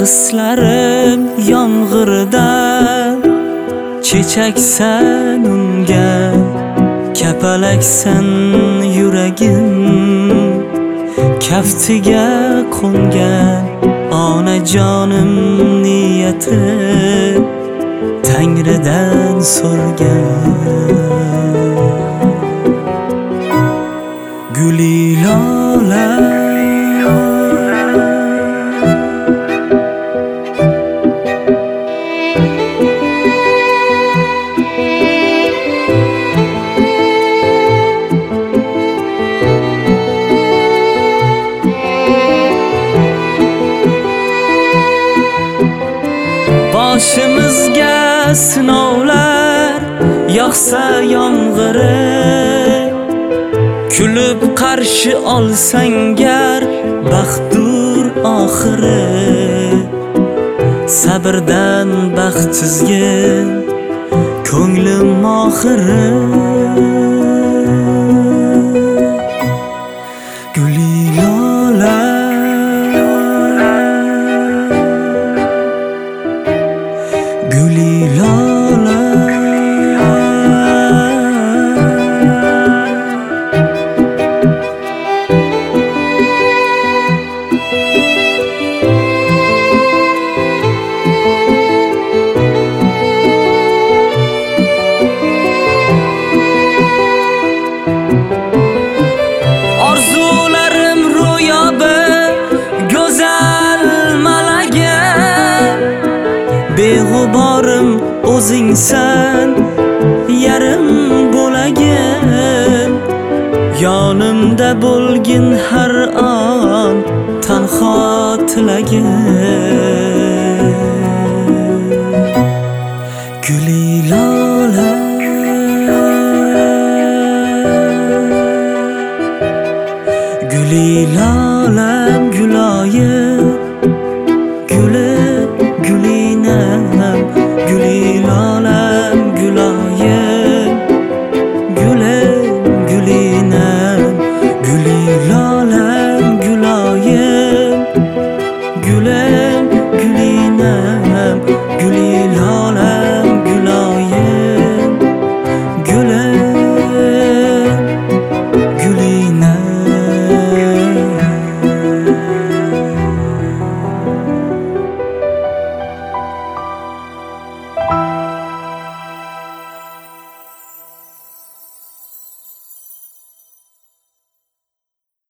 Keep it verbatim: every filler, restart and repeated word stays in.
hislarim yomg'irdan chechaksan ungan, kapalaksan yuragim kaftiga qo'ngan. Onajonim niyati Tangridan so'rgan. Guli lola boshimizga sinovlar yog'sa yomg'iri, kulib qarshi olsang gar baxtdur oxiri. Sabrdan baxt chizgin ko'nglim oxiri. Guli lola Guli lola Orzularim ro'yobi go'zal malaga, beg'uborim o'zingsan yarim bo'lagin. Yonimda bo'lgin har on tanho tilagim.